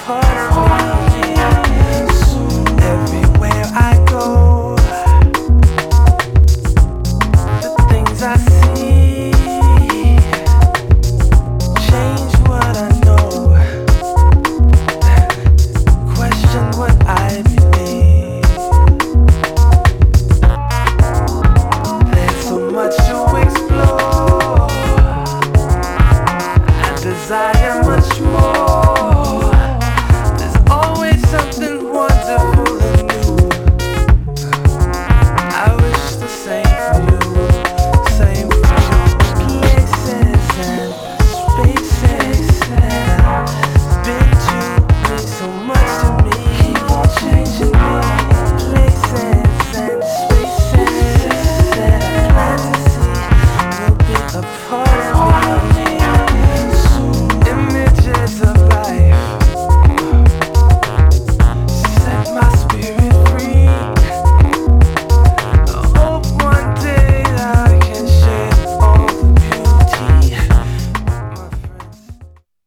part of me. Everywhere I go, the things I see change what I know, question what I believe. There's so much to explore. I desire